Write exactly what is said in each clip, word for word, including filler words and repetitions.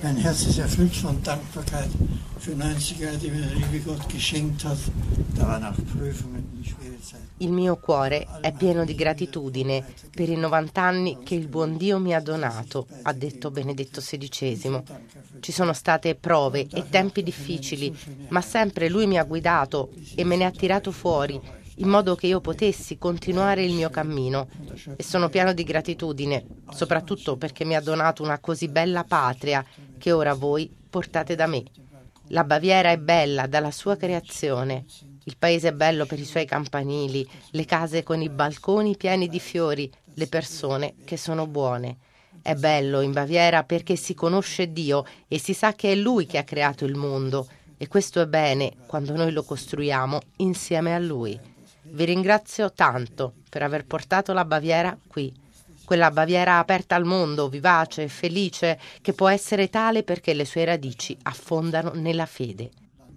Mein Herz ist erfüllt von Dankbarkeit für neunzig Jahre, die mir der liebe Gott geschenkt hat. Da waren auch Prüfungen und schwere Zeiten. Il mio cuore è pieno di gratitudine per i novanta anni che il buon Dio mi ha donato, ha detto Benedetto sedicesimo. Ci sono state prove e tempi difficili, ma sempre Lui mi ha guidato e me ne ha tirato fuori, in modo che io potessi continuare il mio cammino. E sono pieno di gratitudine, soprattutto perché mi ha donato una così bella patria che ora voi portate da me. La Baviera è bella dalla sua creazione. Il paese è bello per i suoi campanili, le case con i balconi pieni di fiori, le persone che sono buone. È bello in Baviera perché si conosce Dio e si sa che è Lui che ha creato il mondo, e questo è bene quando noi lo costruiamo insieme a Lui. Vi ringrazio tanto per aver portato la Baviera qui, quella Baviera aperta al mondo, vivace, felice, che può essere tale perché le sue radici affondano nella fede.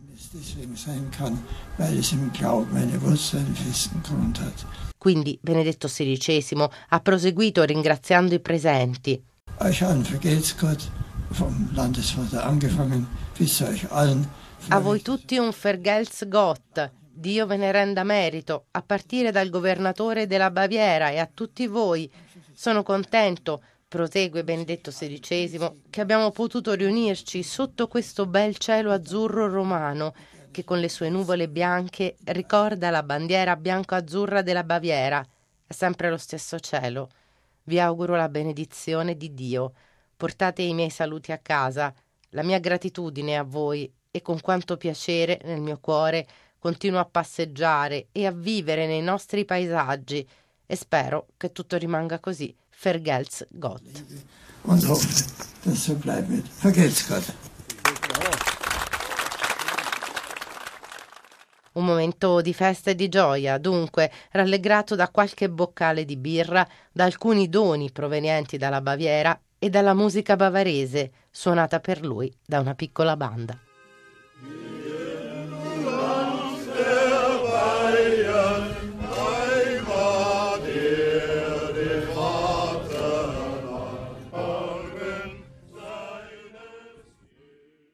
Quindi Benedetto sedicesimo ha proseguito ringraziando i presenti. A voi tutti un Vergelt's Gott. Dio ve ne renda merito, a partire dal governatore della Baviera e a tutti voi. Sono contento, prosegue Benedetto sedicesimo, che abbiamo potuto riunirci sotto questo bel cielo azzurro romano, che con le sue nuvole bianche ricorda la bandiera bianco-azzurra della Baviera. È sempre lo stesso cielo. Vi auguro la benedizione di Dio. Portate i miei saluti a casa, la mia gratitudine a voi, e con quanto piacere nel mio cuore continuo a passeggiare e a vivere nei nostri paesaggi, e spero che tutto rimanga così. Vergelt's Gott. Und hoffe, dass so bleiben wird. Vergelt's Gott. Un momento di festa e di gioia, dunque, rallegrato da qualche boccale di birra, da alcuni doni provenienti dalla Baviera e dalla musica bavarese, suonata per lui da una piccola banda.